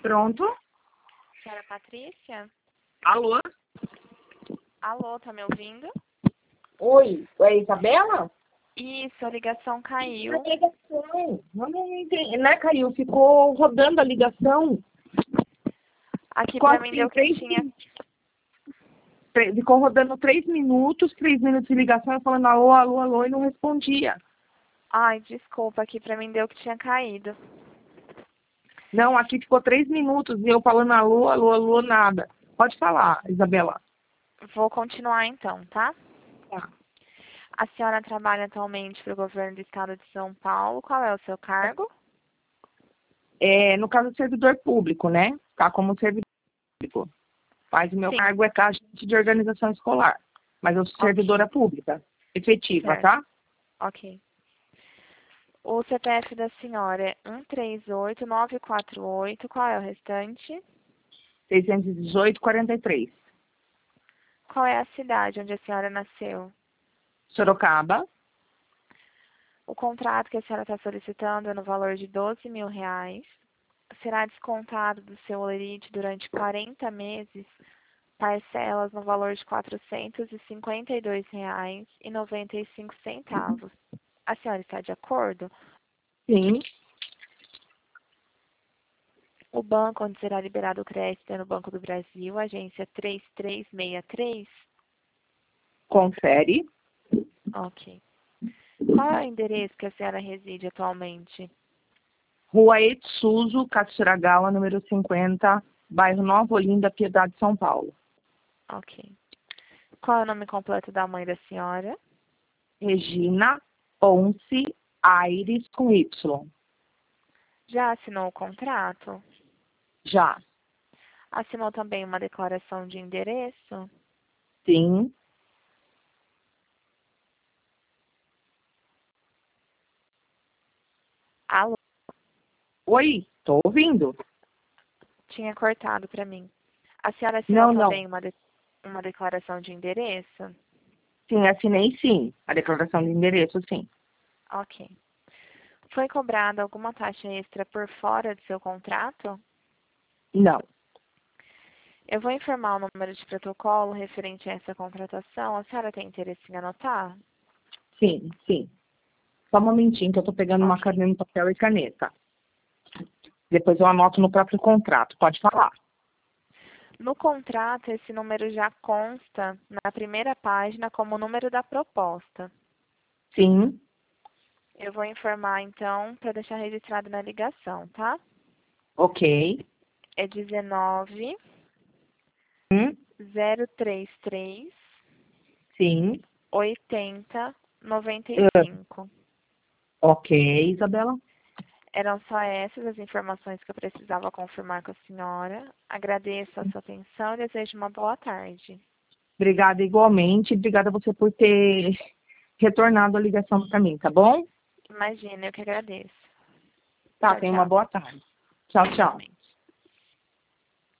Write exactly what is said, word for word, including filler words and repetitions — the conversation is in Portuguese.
Pronto? Senhora Patrícia? Alô? Alô, tá me ouvindo? Oi, é Isabela? Isso, a ligação caiu. A ligação. Não, não entendi. Né, caiu? Ficou rodando a ligação. Aqui Ficou pra mim assim, deu que três tinha... Tre- Ficou rodando três minutos, três minutos de ligação, eu falando alô, alô, alô, e não respondia. Ai, desculpa, aqui pra mim deu que tinha caído. Não, aqui ficou três minutos e eu falando alô, alô, alô, nada. Pode falar, Isabela. Vou continuar então, tá? Tá. A senhora trabalha atualmente para o governo do estado de São Paulo. Qual é o seu cargo? É, no caso, servidor público, né? Tá como servidor público. Mas o meu Sim. cargo é agente de organização escolar. Mas eu sou Ok. servidora pública, efetiva, Certo. tá? Ok. O C P F da senhora é um três oito nove quatro oito. Qual é o restante? seiscentos e dezoito, quarenta e três. Qual é a cidade onde a senhora nasceu? Sorocaba. O contrato que a senhora está solicitando é no valor de doze mil reais. Será descontado do seu holerite durante quarenta meses, parcelas no valor de quatrocentos e cinquenta e dois reais e noventa e cinco centavos. A senhora está de acordo? Sim. O banco onde será liberado o crédito é no Banco do Brasil, agência três três seis três. Confere. Ok. Qual é o endereço que a senhora reside atualmente? Rua Etsuzo, Katsuragawa, número cinquenta, bairro Nova Olinda, Piedade, São Paulo. Ok. Qual é o nome completo da mãe da senhora? Regina Ponce Aires, com Y. Já assinou o contrato? Já. Assinou também uma declaração de endereço? Sim. Alô? Oi, tô ouvindo. Tinha cortado para mim. A senhora assinou Não, não. também uma, de uma declaração de endereço? Sim, assinei sim. A declaração de endereço, sim. Ok. Foi cobrada alguma taxa extra por fora do seu contrato? Não. Eu vou informar o número de protocolo referente a essa contratação. A senhora tem interesse em anotar? Sim, sim. Só um momentinho que eu tô pegando uma Ok. caneta, papel e caneta. Depois eu anoto no próprio contrato. Pode falar. No contrato, esse número já consta na primeira página como número da proposta. Sim. Eu vou informar, então, para deixar registrado na ligação, tá? Ok. É dezenove, Hum, zero trinta e três, sim. oitenta, noventa e Ah, cinco. ok, Isabela. Eram só essas as informações que eu precisava confirmar com a senhora. Agradeço a sua atenção e desejo uma boa tarde. Obrigada igualmente. Obrigada a você por ter retornado a ligação para mim, tá bom? Imagina, eu que agradeço. Tá, Tchau, tenha uma tchau. boa tarde. Tchau, tchau. Amém.